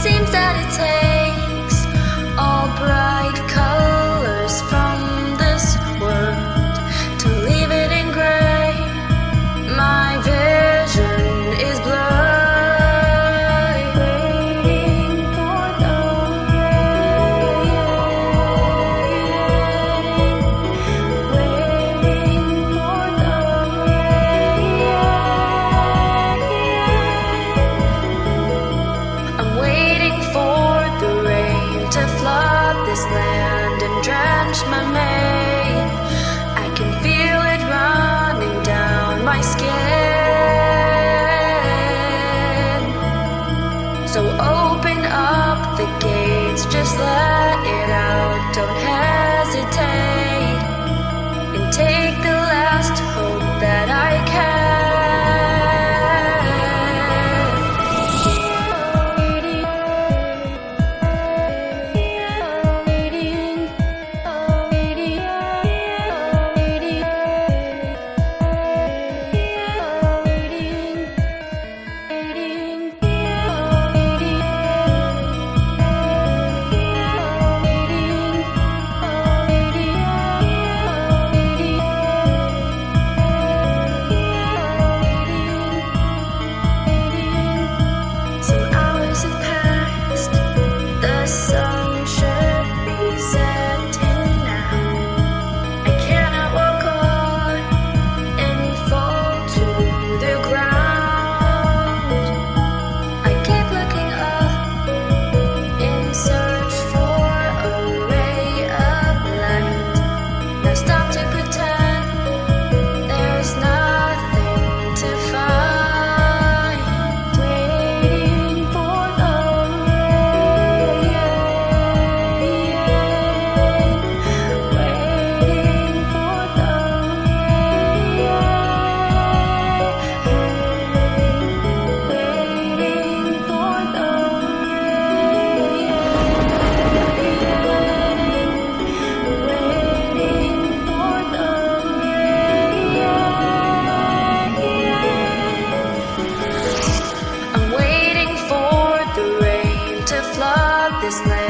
seems that it takes all bright colors from this world to leave it in gray. My vision is blurred, waiting for the rain, waiting for the rain. I'm waiting for the rain to flood this land and drench my mane. I can feel it running down my skin. So open up the gates, just let it out, don't hesitate, and take the last hope that I can. Some hours have passed, the sun should be setting now. I cannot walk on and fall to the ground. I keep looking up in search for a ray of light. Now stop to pretend there's nothing to find. Waiting for the rain, waiting for the rain, waiting for the I'm waiting for the rain to flood this land.